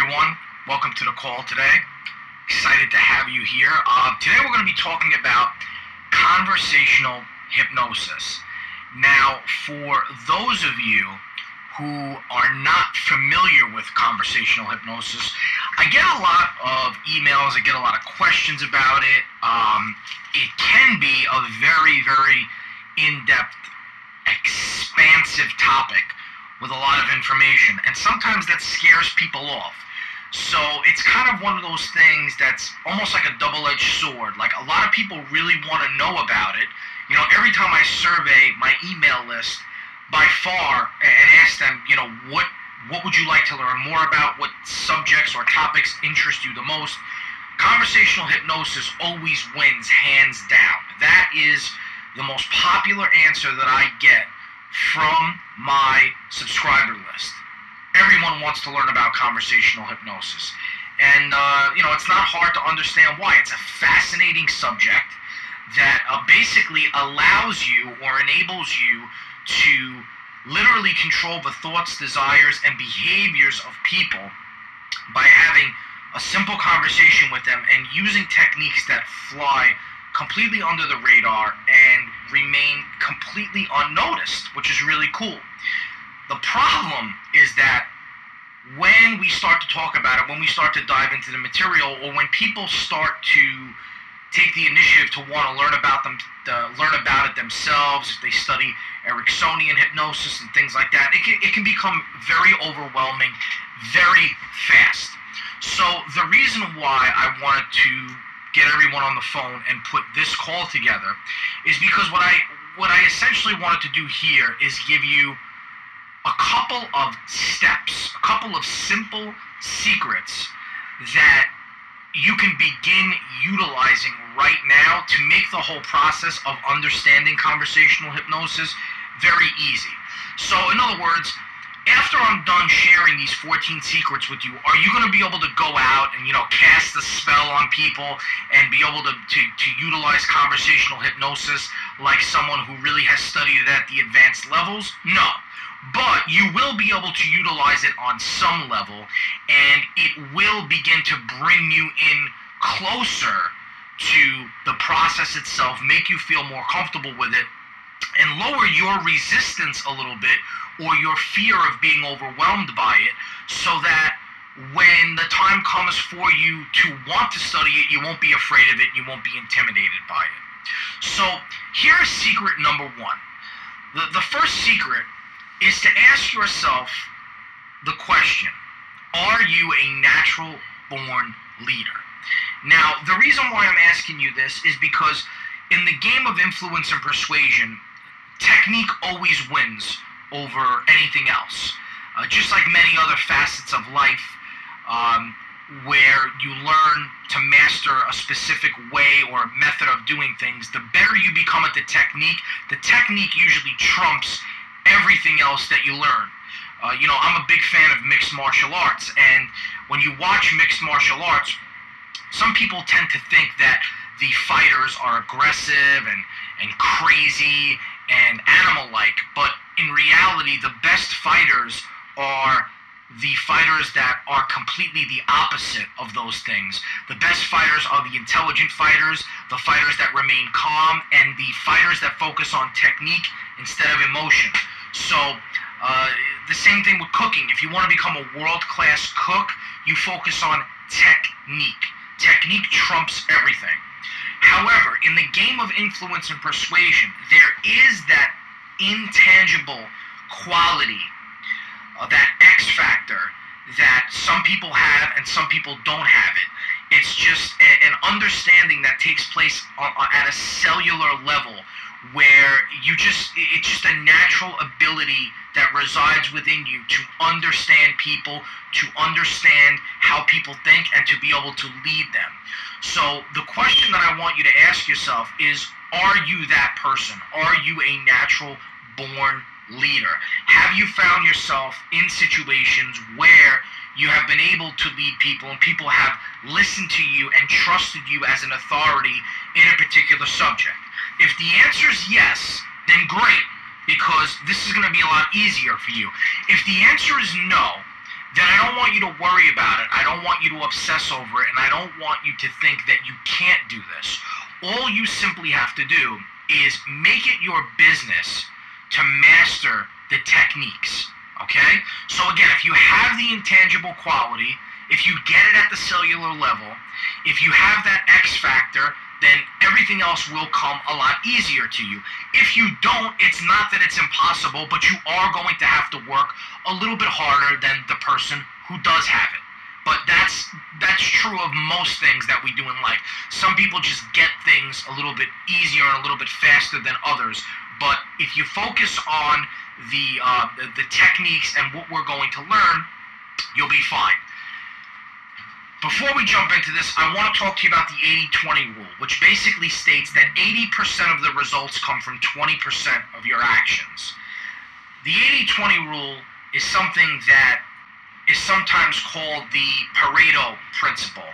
everyone. Welcome to the call today. Excited to have you here. Today we're going to be talking about conversational hypnosis. Now, for those of you who are not familiar with conversational hypnosis, I get a lot of emails, I get a lot of questions about it. It can be a very, very in-depth, expansive topic with a lot of information, and sometimes that scares people off. So it's kind of one of those things that's almost like a double-edged sword. Like, a lot of people really want to know about it. You know, every time I survey my email list, by far, and ask them, you know, what would you like to learn more about? What subjects or topics interest you the most? Conversational hypnosis always wins, hands down. That is the most popular answer that I get from my subscriber list. Everyone wants to learn about conversational hypnosis. And, it's not hard to understand why. It's a fascinating subject that basically allows you or enables you to literally control the thoughts, desires, and behaviors of people by having a simple conversation with them and using techniques that fly completely under the radar and remain completely unnoticed, which is really cool. The problem is that when we start to talk about it, when we start to dive into the material, or when people start to take the initiative to want to learn about it themselves, if they study Ericksonian hypnosis and things like that, it can become very overwhelming very fast. So the reason why I wanted to get everyone on the phone and put this call together is because what I essentially wanted to do here is give you a couple of steps, a couple of simple secrets that you can begin utilizing right now to make the whole process of understanding conversational hypnosis very easy. So in other words, after I'm done sharing these 14 secrets with you, are you going to be able to go out and, cast a spell on people and be able to utilize conversational hypnosis like someone who really has studied it at the advanced levels? No. But you will be able to utilize it on some level, and it will begin to bring you in closer to the process itself, make you feel more comfortable with it, and lower your resistance a little bit, or your fear of being overwhelmed by it, so that when the time comes for you to want to study it, you won't be afraid of it, you won't be intimidated by it. So here's secret number one. The first secret is to ask yourself the question, are you a natural born leader? Now, the reason why I'm asking you this is because in the game of influence and persuasion, technique always wins over anything else. Just like many other facets of life, where you learn to master a specific way or method of doing things, the better you become at the technique usually trumps everything else that you learn. I'm a big fan of mixed martial arts, and when you watch mixed martial arts, some people tend to think that the fighters are aggressive and crazy and animal-like, but in reality, the best fighters are the fighters that are completely the opposite of those things. The best fighters are the intelligent fighters, the fighters that remain calm, and the fighters that focus on technique instead of emotion. So, the same thing with cooking. If you want to become a world-class cook, you focus on technique. Technique trumps everything. However, in the game of influence and persuasion, there is that intangible quality, that X factor that some people have and some people don't have it. It's just an understanding that takes place at a cellular level, where it's just a natural ability that resides within you to understand people, to understand how people think, and to be able to lead them. So the question that I want you to ask yourself is, are you that person? Are you a natural born leader? Have you found yourself in situations where you have been able to lead people and people have listened to you and trusted you as an authority in a particular subject? If the answer is yes, then great, because this is going to be a lot easier for you. If the answer is no, then I don't want you to worry about it. I don't want you to obsess over it, and I don't want you to think that you can't do this. All you simply have to do is make it your business to master the techniques, okay? So again, if you have the intangible quality, if you get it at the cellular level, if you have that X factor, then everything else will come a lot easier to you. If you don't, it's not that it's impossible, but you are going to have to work a little bit harder than the person who does have it. But that's true of most things that we do in life. Some people just get things a little bit easier and a little bit faster than others. But if you focus on the techniques and what we're going to learn, you'll be fine. Before we jump into this, I want to talk to you about the 80-20 rule, which basically states that 80% of the results come from 20% of your actions. The 80-20 rule is something that is sometimes called the Pareto principle.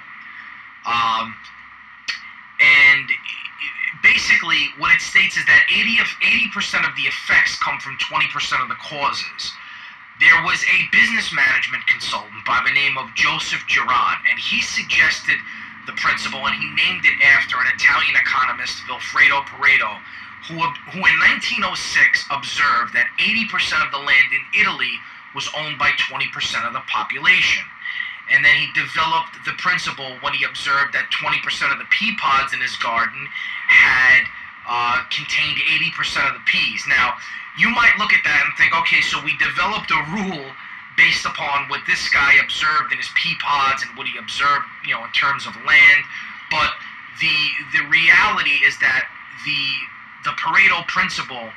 And basically what it states is that 80% of the effects come from 20% of the causes. There was a business management consultant by the name of Joseph Girard, and he suggested the principle, and he named it after an Italian economist, Vilfredo Pareto, who in 1906 observed that 80% of the land in Italy was owned by 20% of the population. And then he developed the principle when he observed that 20% of the pea pods in his garden had contained 80% of the peas. Now, you might look at that and think, okay, so we developed a rule based upon what this guy observed in his pea pods and what he observed, in terms of land. But the reality is that the Pareto principle,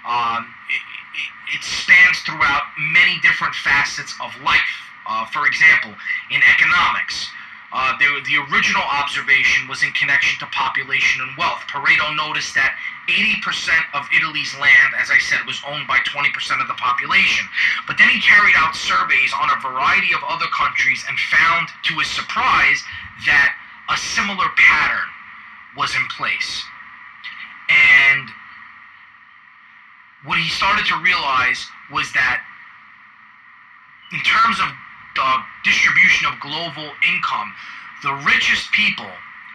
it spans throughout many different facets of life. For example, in economics, the original observation was in connection to population and wealth. Pareto noticed that 80% of Italy's land, as I said, was owned by 20% of the population. But then he carried out surveys on a variety of other countries and found, to his surprise, that a similar pattern was in place. And what he started to realize was that in terms of the distribution of global income, the richest people,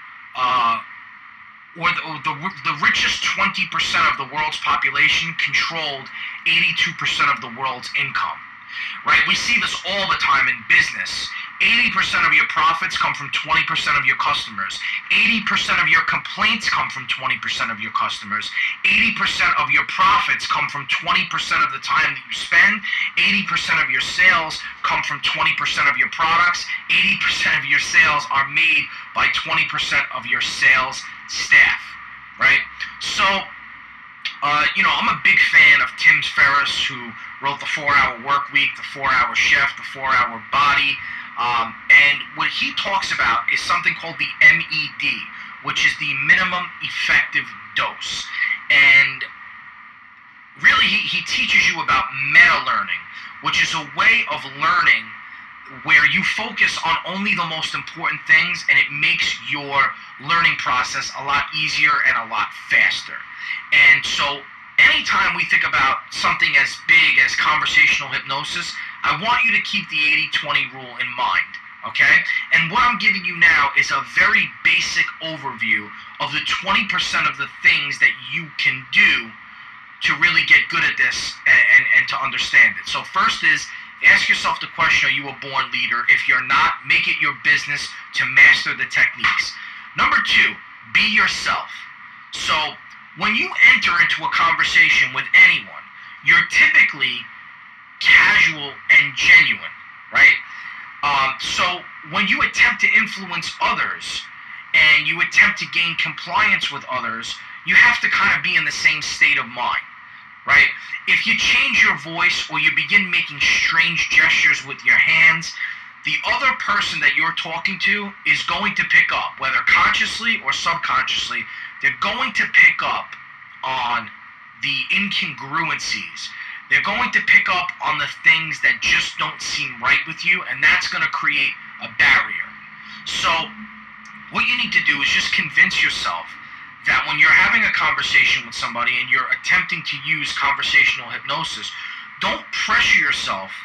or the richest 20% of the world's population controlled 82% of the world's income, right? We see this all the time in business. 80% of your profits come from 20% of your customers. 80% of your complaints come from 20% of your customers. 80% of your profits come from 20% of the time that you spend. 80% of your sales come from 20% of your products. 80% of your sales are made by 20% of your sales staff, right? So, I'm a big fan of Tim Ferriss, who wrote the 4-Hour Workweek, the 4-Hour Chef, the 4-Hour Body. And what he talks about is something called the MED, which is the minimum effective dose. And really, he teaches you about meta-learning, which is a way of learning where you focus on only the most important things, and it makes your learning process a lot easier and a lot faster. And so anytime we think about something as big as conversational hypnosis, I want you to keep the 80-20 rule in mind, okay? And what I'm giving you now is a very basic overview of the 20% of the things that you can do to really get good at this and to understand it. So first is, ask yourself the question, are you a born leader? If you're not, make it your business to master the techniques. Number 2, be yourself. So when you enter into a conversation with anyone, you're typically casual and genuine, right? So when you attempt to influence others and you attempt to gain compliance with others, you have to kind of be in the same state of mind, right? If you change your voice or you begin making strange gestures with your hands, the other person that you're talking to is going to pick up, whether consciously or subconsciously, they're going to pick up on the incongruencies. They're going to pick up on the things that just don't seem right with you, and that's going to create a barrier. So what you need to do is just convince yourself that when you're having a conversation with somebody and you're attempting to use conversational hypnosis, don't pressure yourself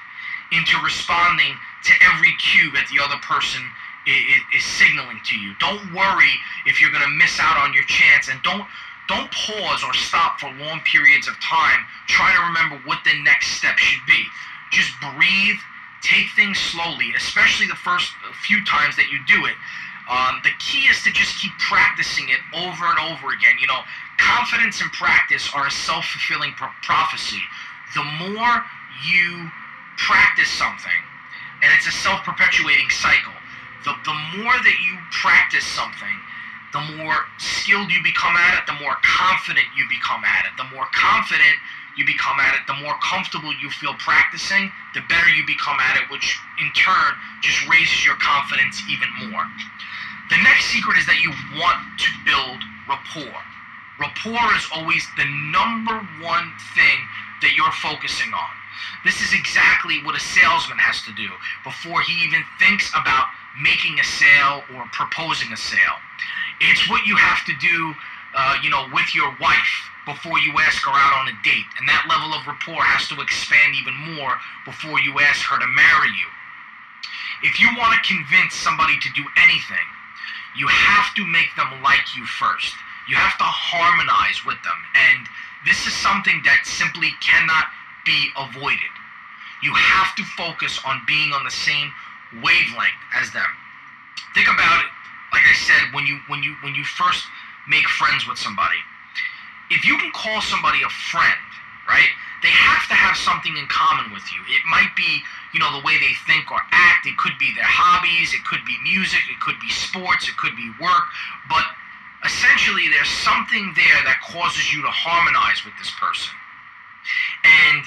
into responding to every cue that the other person is signaling to you. Don't worry if you're going to miss out on your chance, and don't pause or stop for long periods of time trying to remember what the next step should be. Just breathe, take things slowly, especially the first few times that you do it. The key is to just keep practicing it over and over again. You know, confidence and practice are a self-fulfilling prophecy. The more you practice something, and it's a self-perpetuating cycle, the more that you practice something, the more skilled you become at it, the more confident you become at it. The more confident you become at it, the more comfortable you feel practicing, the better you become at it, which in turn just raises your confidence even more. The next secret is that you want to build rapport. Rapport is always the number one thing that you're focusing on. This is exactly what a salesman has to do before he even thinks about making a sale or proposing a sale. It's what you have to do, with your wife before you ask her out on a date. And that level of rapport has to expand even more before you ask her to marry you. If you want to convince somebody to do anything, you have to make them like you first. You have to harmonize with them. And this is something that simply cannot be avoided. You have to focus on being on the same wavelength as them. Think about it, like I said, when you first make friends with somebody. If you can call somebody a friend, right, they have to have something in common with you. It might be, the way they think or act. It could be their hobbies. It could be music. It could be sports. It could be work. But essentially, there's something there that causes you to harmonize with this person. And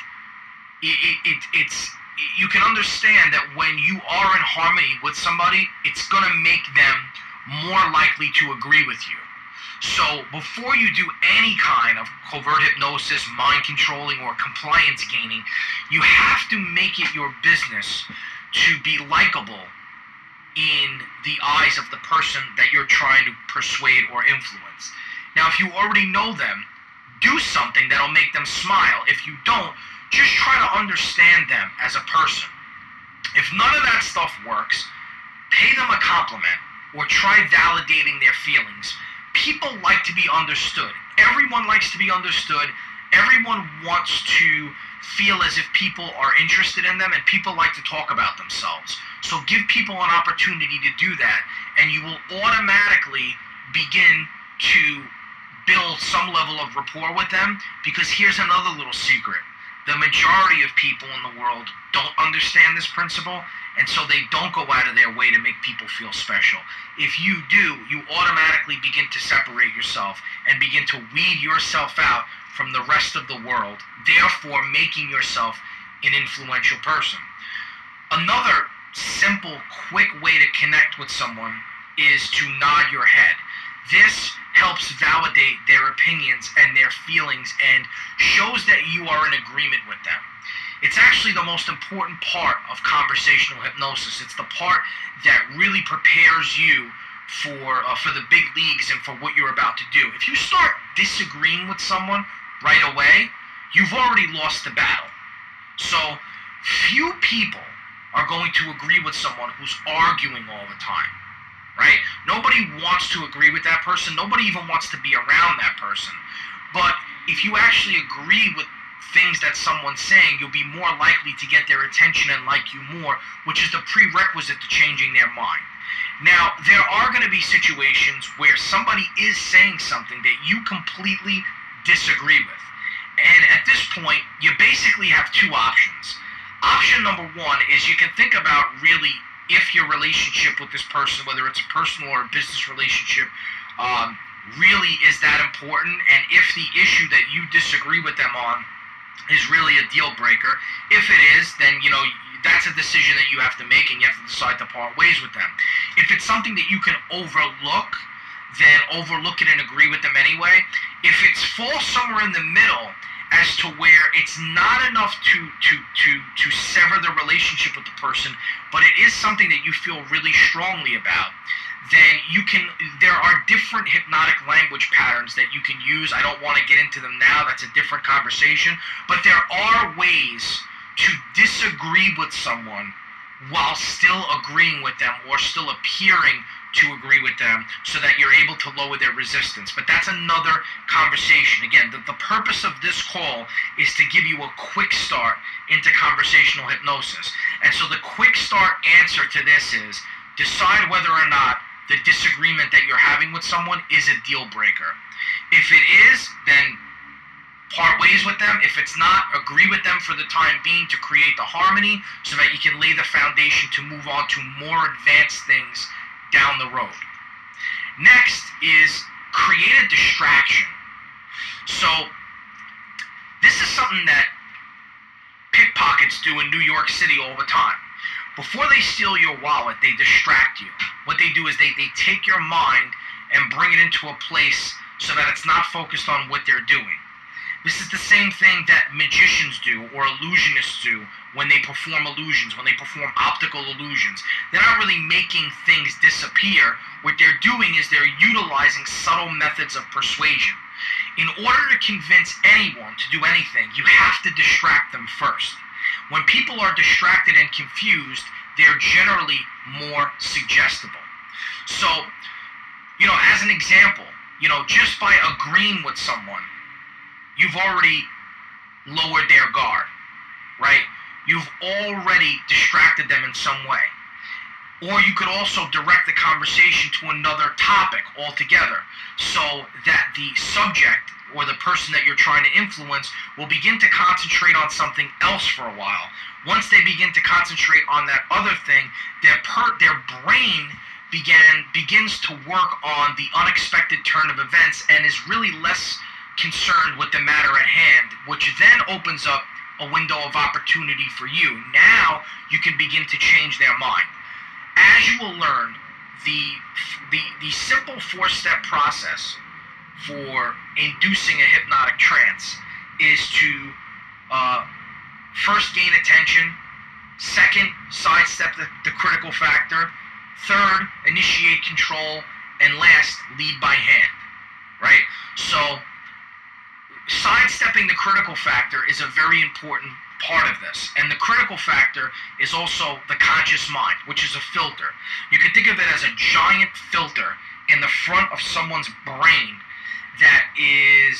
you can understand that when you are in harmony with somebody, it's going to make them more likely to agree with you. So before you do any kind of covert hypnosis, mind controlling, or compliance gaining, you have to make it your business to be likable in the eyes of the person that you're trying to persuade or influence. Now, if you already know them, do something that'll make them smile. If you don't, just try to understand them as a person. If none of that stuff works, pay them a compliment or try validating their feelings. People like to be understood. Everyone likes to be understood. Everyone wants to feel as if people are interested in them, and people like to talk about themselves. So give people an opportunity to do that, and you will automatically begin to build some level of rapport with them, because here's another little secret. The majority of people in the world don't understand this principle, and so they don't go out of their way to make people feel special. If you do, you automatically begin to separate yourself and begin to weed yourself out from the rest of the world, therefore making yourself an influential person. Another simple, quick way to connect with someone is to nod your head. This helps validate their opinions and their feelings and shows that you are in agreement with them. It's actually the most important part of conversational hypnosis. It's the part that really prepares you for the big leagues and for what you're about to do. If you start disagreeing with someone right away, you've already lost the battle. So few people are going to agree with someone who's arguing all the time, right? Nobody wants to agree with that person. Nobody even wants to be around that person. But if you actually agree with things that someone's saying, you'll be more likely to get their attention and like you more, which is the prerequisite to changing their mind. Now, there are going to be situations where somebody is saying something that you completely disagree with. And at this point, you basically have two options. Option number one is you can think about really if your relationship with this person, whether it's a personal or a business relationship, really is that important, and if the issue that you disagree with them on is really a deal breaker. If it is, then that's a decision that you have to make, and you have to decide to part ways with them. If it's something that you can overlook, then overlook it and agree with them anyway. If it falls somewhere in the middle as to where it's not enough to sever the relationship with the person, but it is something that you feel really strongly about, then there are different hypnotic language patterns that you can use. I don't want to get into them now. That's a different conversation. But there are ways to disagree with someone while still agreeing with them or still appearing to agree with them so that you're able to lower their resistance. But that's another conversation. Again, the purpose of this call is to give you a quick start into conversational hypnosis. And so the quick start answer to this is decide whether or not the disagreement that you're having with someone is a deal breaker. If it is, then part ways with them. If it's not, agree with them for the time being to create the harmony so that you can lay the foundation to move on to more advanced things down the road. Next is create a distraction. So this is something that pickpockets do in New York City all the time. Before they steal your wallet, they distract you. What they do is they take your mind and bring it into a place so that it's not focused on what they're doing. This is the same thing that magicians do or illusionists do when they perform illusions, when they perform optical illusions. They're not really making things disappear. What they're doing is they're utilizing subtle methods of persuasion. In order to convince anyone to do anything, you have to distract them first. When people are distracted and confused, they're generally more suggestible. So, as an example, just by agreeing with someone, you've already lowered their guard, right? You've already distracted them in some way. Or you could also direct the conversation to another topic altogether so that the subject or the person that you're trying to influence will begin to concentrate on something else for a while. Once they begin to concentrate on that other thing, their brain begins to work on the unexpected turn of events and is really less concerned with the matter at hand, which then opens up a window of opportunity for you. Now you can begin to change their mind. As you will learn, the simple four-step process for inducing a hypnotic trance is to first gain attention, second, sidestep the critical factor, third, initiate control, and last, lead by hand, right? So sidestepping the critical factor is a very important part of this. And the critical factor is also the conscious mind, which is a filter. You can think of it as a giant filter in the front of someone's brain that is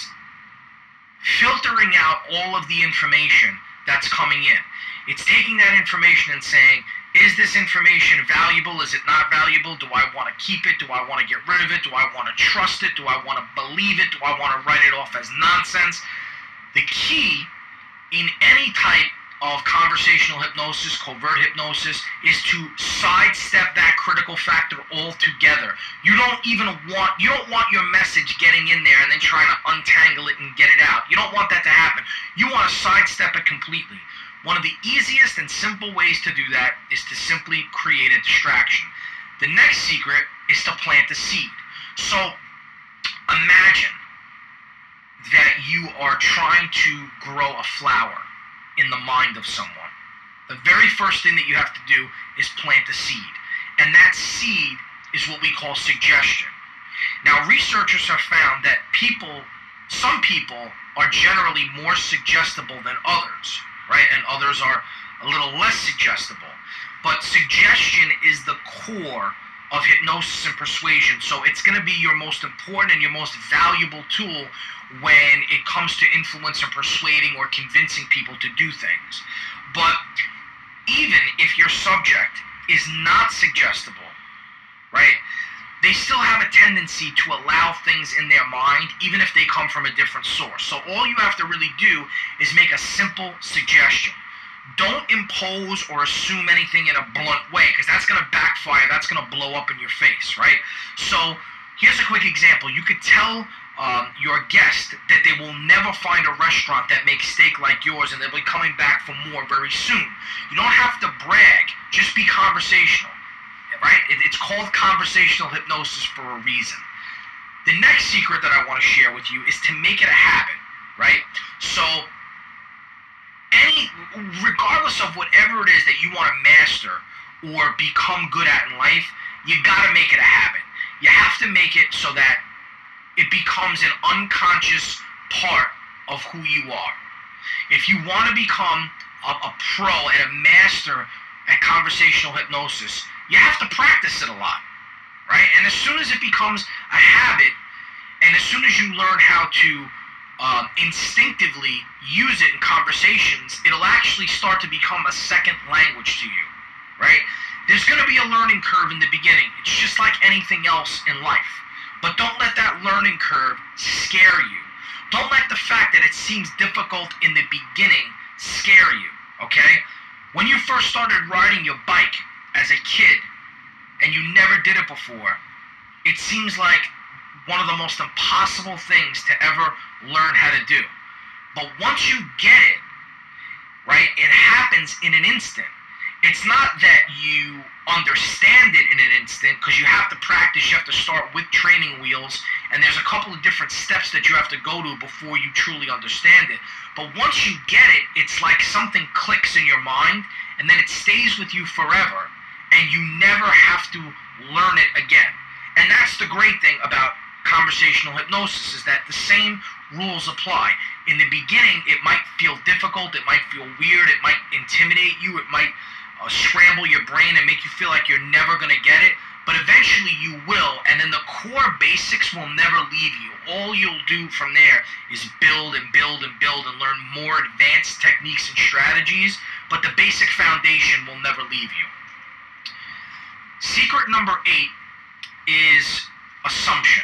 filtering out all of the information that's coming in. It's taking that information and saying, is this information valuable? Is it not valuable? Do I want to keep it? Do I want to get rid of it? Do I want to trust it? Do I want to believe it? Do I want to write it off as nonsense? The key in any type of conversational hypnosis, covert hypnosis, is to sidestep that critical factor altogether. You don't want your message getting in there and then trying to untangle it and get it out. You don't want that to happen. You want to sidestep it completely. One of the easiest and simple ways to do that is to simply create a distraction. The next secret is to plant the seed. So imagine that you are trying to grow a flower in the mind of someone. The very first thing that you have to do is plant a seed. And that seed is what we call suggestion. Now, researchers have found that some people are generally more suggestible than others, right? And others are a little less suggestible. But suggestion is the core of hypnosis and persuasion. So it's going to be your most important and your most valuable tool when it comes to influence and persuading or convincing people to do things. But even if your subject is not suggestible, right, they still have a tendency to allow things in their mind, even if they come from a different source. So all you have to really do is make a simple suggestion. Don't impose or assume anything in a blunt way, because that's going to backfire. That's going to blow up in your face, right? So here's a quick example. You could tell your guest that they will never find a restaurant that makes steak like yours, and they'll be coming back for more very soon. You don't have to brag. Just be conversational, right? It's called conversational hypnosis for a reason. The next secret that I want to share with you is to make it a habit, right? So regardless of whatever it is that you want to master or become good at in life, you got to make it a habit. You have to make it so that it becomes an unconscious part of who you are. If you want to become a pro and a master at conversational hypnosis, you have to practice it a lot, right? And as soon as it becomes a habit, and as soon as you learn how to instinctively use it in conversations, it'll actually start to become a second language to you, right? There's going to be a learning curve in the beginning. It's just like anything else in life. But don't let that learning curve scare you. Don't let the fact that it seems difficult in the beginning scare you, okay? When you first started riding your bike as a kid and you never did it before, it seems like one of the most impossible things to ever learn how to do. But once you get it, right, it happens in an instant. It's not that you understand it in an instant, because you have to practice, you have to start with training wheels, and there's a couple of different steps that you have to go to before you truly understand it. But once you get it, it's like something clicks in your mind, and then it stays with you forever, and you never have to learn it again. And that's the great thing about conversational hypnosis, is that the same rules apply. In the beginning, it might feel difficult, it might feel weird, it might intimidate you, it might scramble your brain and make you feel like you're never going to get it, but eventually you will, and then the core basics will never leave you. All you'll do from there is build and build and build and learn more advanced techniques and strategies, but the basic foundation will never leave you. Secret number 8 is assumption.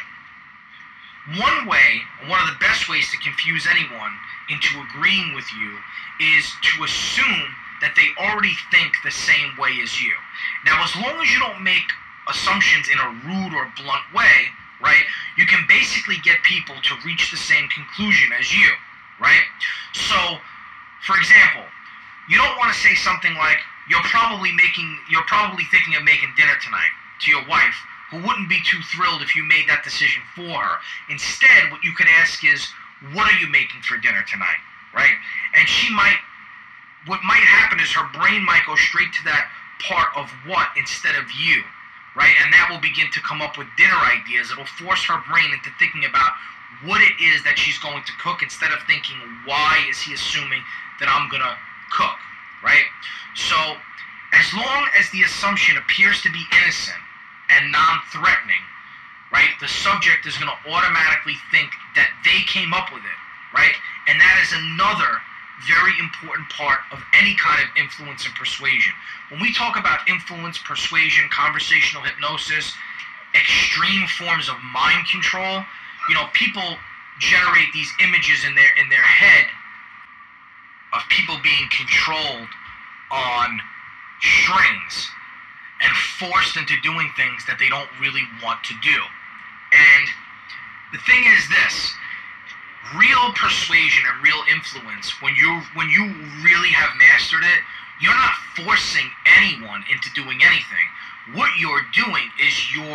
One way, one of the best ways to confuse anyone into agreeing with you is to assume that they already think the same way as you. Now, as long as you don't make assumptions in a rude or blunt way, right, you can basically get people to reach the same conclusion as you, right? So, for example, you don't want to say something like, you're probably thinking of making dinner tonight to your wife, who wouldn't be too thrilled if you made that decision for her. Instead, what you could ask is, what are you making for dinner tonight, right? And what might happen is her brain might go straight to that part of what instead of you, right? And that will begin to come up with dinner ideas. It'll force her brain into thinking about what it is that she's going to cook, instead of thinking, why is he assuming that I'm going to cook, right? So as long as the assumption appears to be innocent and non-threatening, right, the subject is going to automatically think that they came up with it, right? And that is another very important part of any kind of influence and persuasion. When we talk about influence, persuasion, conversational hypnosis, extreme forms of mind control, people generate these images in their head of people being controlled on strings and forced into doing things that they don't really want to do. And the thing is this: real persuasion and real influence, when you really have mastered it, you're not forcing anyone into doing anything. What you're doing is you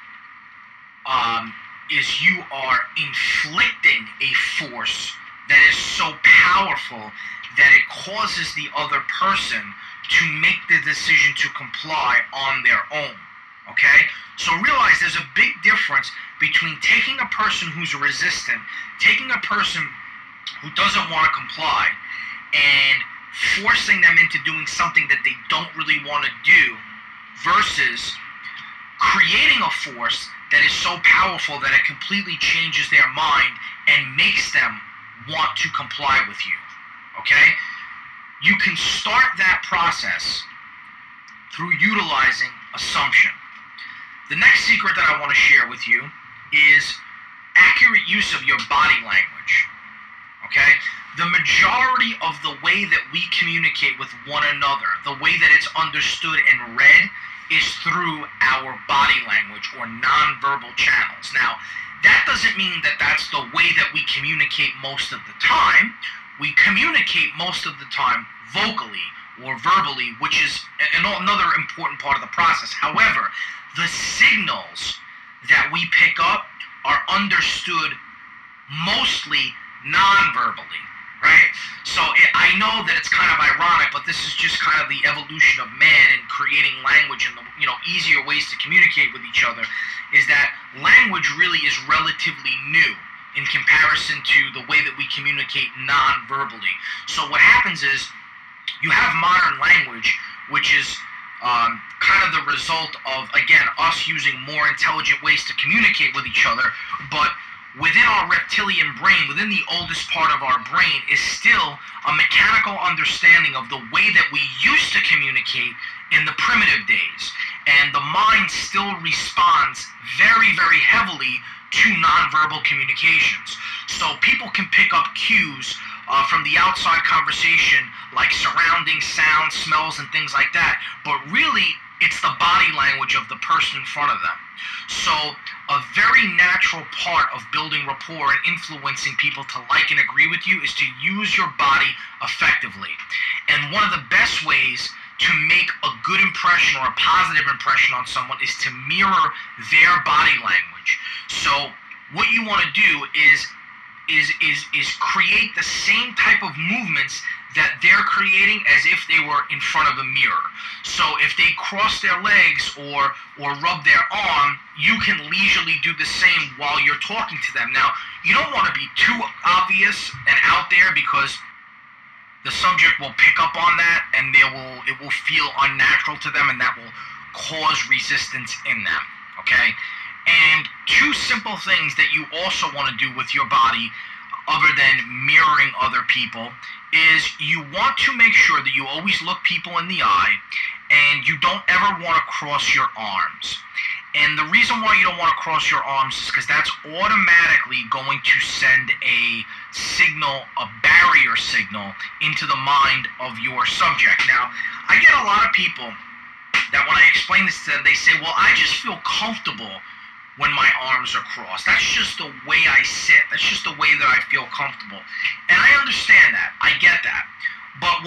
are inflicting a force that is so powerful that it causes the other person to make the decision to comply on their own. Okay? So realize there's a big difference between taking a person who's resistant, taking a person who doesn't want to comply, and forcing them into doing something that they don't really want to do, versus creating a force that is so powerful that it completely changes their mind and makes them want to comply with you. Okay? You can start that process through utilizing assumption. The next secret that I want to share with you is accurate use of your body language. Okay? The majority of the way that we communicate with one another, the way that it's understood and read, is through our body language or nonverbal channels. Now, that doesn't mean that that's the way that we communicate most of the time. We communicate most of the time vocally or verbally, which is another important part of the process. However, the signals that we pick up are understood mostly non-verbally, right? So I know that it's kind of ironic, but this is just kind of the evolution of man and creating language and the easier ways to communicate with each other, is that language really is relatively new in comparison to the way that we communicate non-verbally. So what happens is, You have modern language, which is kind of the result of, again, us using more intelligent ways to communicate with each other, but within our reptilian brain, within the oldest part of our brain, is still a mechanical understanding of the way that we used to communicate in the primitive days. And the mind still responds very, very heavily to nonverbal communications. So people can pick up cues from the outside conversation, like surrounding sounds, smells, and things like that. But really, it's the body language of the person in front of them. So a very natural part of building rapport and influencing people to like and agree with you is to use your body effectively. And one of the best ways to make a good impression or a positive impression on someone is to mirror their body language. So what you want to do is create the same type of movements that they're creating as if they were in front of a mirror. So if they cross their legs or rub their arm, you can leisurely do the same while you're talking to them. Now, you don't want to be too obvious and out there, because the subject will pick up on that, and it will feel unnatural to them, and that will cause resistance in them. Okay? And two simple things that you also want to do with your body, other than mirroring other people, is you want to make sure that you always look people in the eye, and you don't ever want to cross your arms. And the reason why you don't want to cross your arms is because that's automatically going to send a signal, a barrier signal, into the mind of your subject. Now, I get a lot of people that when I explain this to them, they say, well, I just feel comfortable when my arms are crossed. That's just the way I sit. That's just the way that I feel comfortable. And I understand that. I get that. But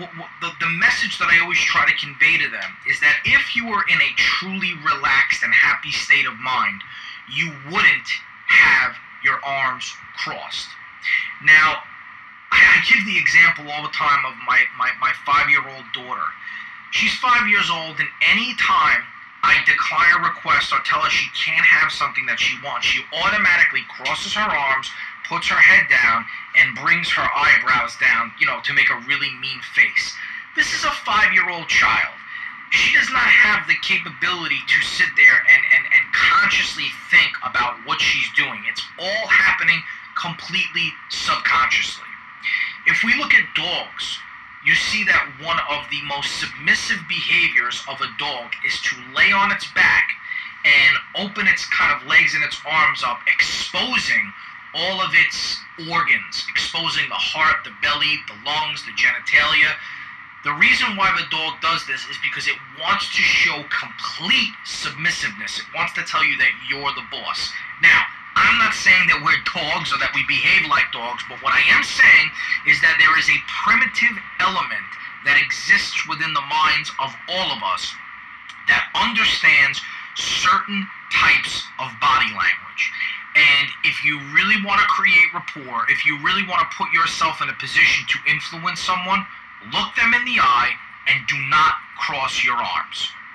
the message that I always try to convey to them is that if you were in a truly relaxed and happy state of mind, you wouldn't have your arms crossed. Now, I give the example all the time of my 5-year-old daughter. She's 5 years old, and any time I decline a request or tell her she can't have something that she wants, she automatically crosses her arms, puts her head down, and brings her eyebrows down, to make a really mean face. This is a 5-year-old child. She does not have the capability to sit there and consciously think about what she's doing. It's all happening completely subconsciously. If we look at dogs, you see that one of the most submissive behaviors of a dog is to lay on its back and open its kind of legs and its arms up, exposing all of its organs, exposing the heart, the belly, the lungs, the genitalia. The reason why the dog does this is because it wants to show complete submissiveness. It wants to tell you that you're the boss. Now, I'm not saying that we're dogs or that we behave like dogs, but what I am saying is that there is a primitive element that exists within the minds of all of us that understands certain types of body language. And if you really want to create rapport, if you really want to put yourself in a position to influence someone, look them in the eye and do not cross your arms.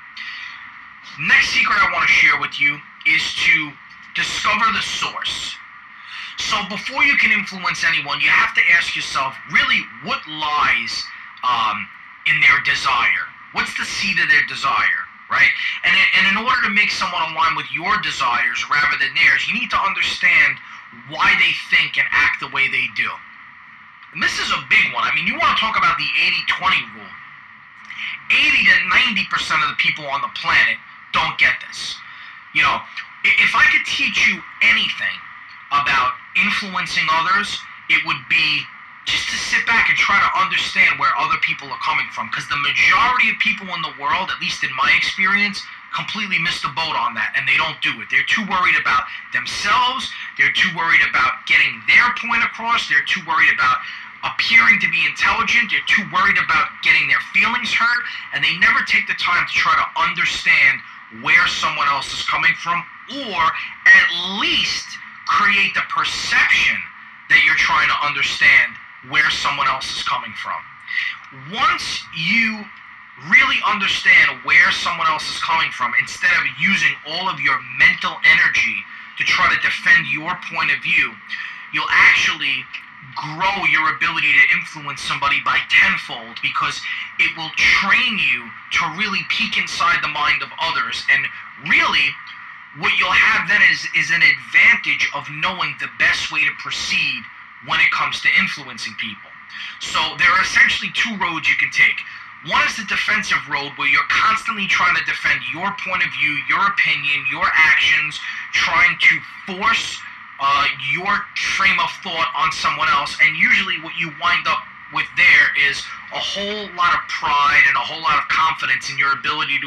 Next secret I want to share with you is to discover the source. So before you can influence anyone, you have to ask yourself, really, what lies in their desire? What's the seed of their desire, right? And in order to make someone align with your desires rather than theirs, you need to understand why they think and act the way they do. And this is a big one. I mean, you want to talk about the 80-20 rule. 80 to 90% of the people on the planet don't get this. If I could teach you anything about influencing others, it would be just to sit back and try to understand where other people are coming from. Because the majority of people in the world, at least in my experience, completely miss the boat on that, and they don't do it. They're too worried about themselves. They're too worried about getting their point across. They're too worried about appearing to be intelligent. They're too worried about getting their feelings hurt, and they never take the time to try to understand where someone else is coming from, or at least create the perception that you're trying to understand where someone else is coming from. Once you really understand where someone else is coming from, instead of using all of your mental energy to try to defend your point of view, you'll actually grow your ability to influence somebody by tenfold, because it will train you to really peek inside the mind of others. And really, what you'll have then is an advantage of knowing the best way to proceed when it comes to influencing people. So there are essentially two roads you can take. One is the defensive road, where you're constantly trying to defend your point of view, your opinion, your actions, trying to force your frame of thought on someone else. And usually what you wind up with there is a whole lot of pride and a whole lot of confidence in your ability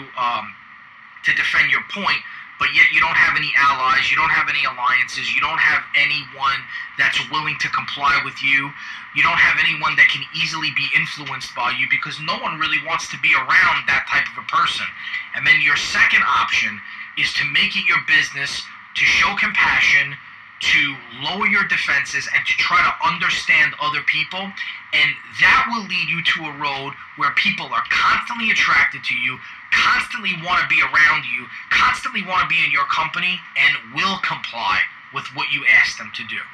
to defend your point, but yet you don't have any allies, you don't have any alliances, you don't have anyone that's willing to comply with you, you don't have anyone that can easily be influenced by you, because no one really wants to be around that type of a person. And then your second option is to make it your business to show compassion, to lower your defenses, and to try to understand other people. And that will lead you to a road where people are constantly attracted to you, constantly want to be around you, constantly want to be in your company, and will comply with what you ask them to do.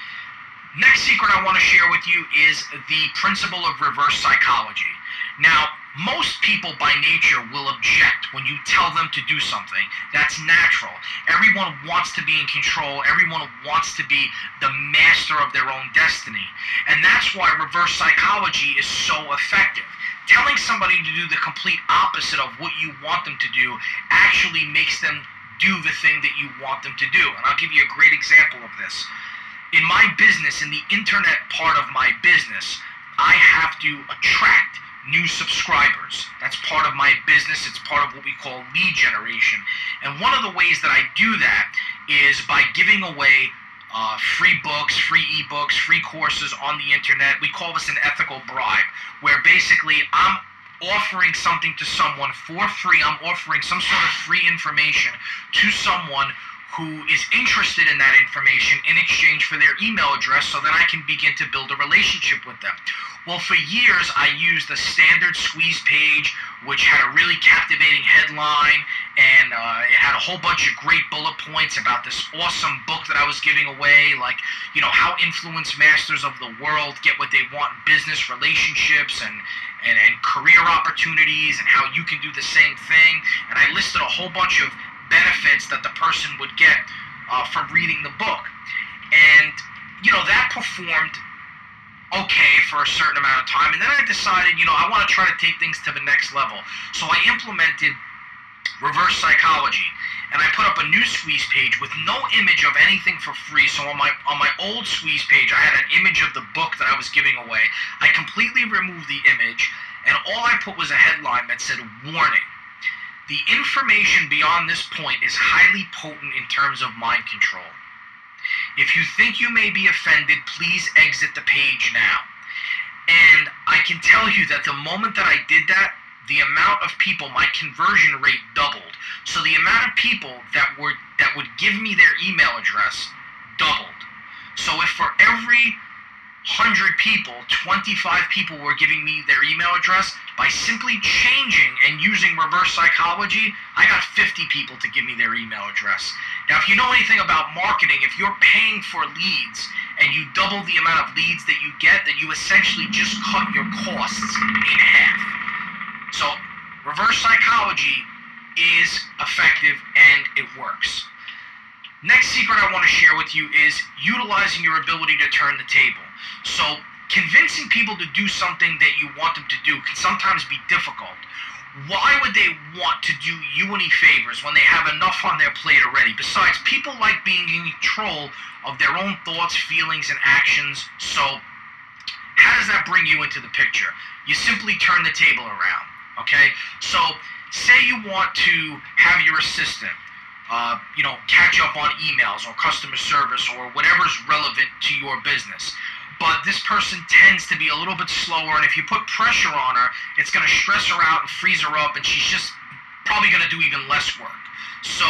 Next secret I want to share with you is the principle of reverse psychology. Now, most people by nature will object when you tell them to do something. That's natural. Everyone wants to be in control. Everyone wants to be the master of their own destiny. And that's why reverse psychology is so effective. Telling somebody to do the complete opposite of what you want them to do actually makes them do the thing that you want them to do. And I'll give you a great example of this. In my business, in the internet part of my business, I have to attract new subscribers. That's part of my business. It's part of what we call lead generation. And one of the ways that I do that is by giving away free books, free ebooks, free courses on the internet. We call this an ethical bribe, where basically I'm offering something to someone for free. I'm offering some sort of free information to someone who is interested in that information in exchange for their email address, so that I can begin to build a relationship with them. Well, for years, I used the standard squeeze page, which had a really captivating headline, and it had a whole bunch of great bullet points about this awesome book that I was giving away, like, how influence masters of the world get what they want in business relationships and career opportunities, and how you can do the same thing. And I listed a whole bunch of benefits that the person would get from reading the book. And, that performed okay for a certain amount of time. And then I decided, I want to try to take things to the next level. So I implemented reverse psychology. And I put up a new squeeze page with no image of anything for free. So on my old squeeze page, I had an image of the book that I was giving away. I completely removed the image, and all I put was a headline that said, "Warning. The information beyond this point is highly potent in terms of mind control. If you think you may be offended, please exit the page now." And I can tell you that the moment that I did that, the amount of people, my conversion rate doubled. So the amount of people that would give me their email address doubled. So if for every 100 people, 25 people were giving me their email address, by simply changing and using reverse psychology, I got 50 people to give me their email address. Now, if you know anything about marketing, if you're paying for leads and you double the amount of leads that you get, then you essentially just cut your costs in half. So reverse psychology is effective and it works. Next secret I want to share with you is utilizing your ability to turn the table. So convincing people to do something that you want them to do can sometimes be difficult. Why would they want to do you any favors when they have enough on their plate already? Besides, people like being in control of their own thoughts, feelings, and actions. So how does that bring you into the picture? You simply turn the table around, okay? So say you want to have your assistant catch up on emails or customer service or whatever's relevant to your business. But this person tends to be a little bit slower, and if you put pressure on her, it's going to stress her out and freeze her up, and she's just probably going to do even less work. So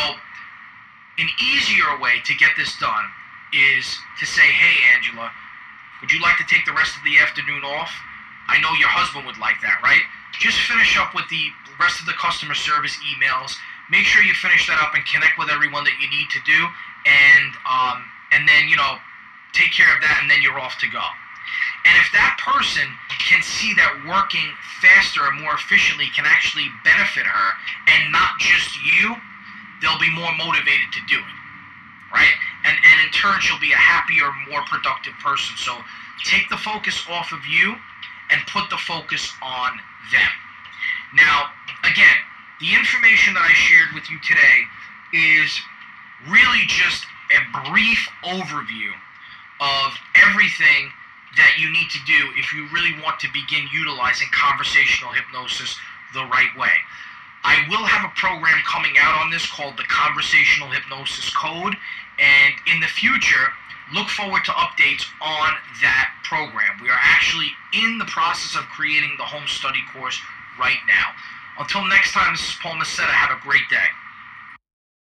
an easier way to get this done is to say, "Hey, Angela, would you like to take the rest of the afternoon off? I know your husband would like that, right? Just finish up with the rest of the customer service emails. Make sure you finish that up and connect with everyone that you need to do, and then, take care of that, and then you're off to go. And if that person can see that working faster and more efficiently can actually benefit her and not just you, they'll be more motivated to do it, right? And in turn, she'll be a happier, more productive person. So take the focus off of you and put the focus on them. Now, again, the information that I shared with you today is really just a brief overview of everything that you need to do if you really want to begin utilizing conversational hypnosis the right way. I will have a program coming out on this called the Conversational Hypnosis Code, and in the future, look forward to updates on that program. We are actually in the process of creating the home study course right now. Until next time, this is Paul Macetta. Have a great day.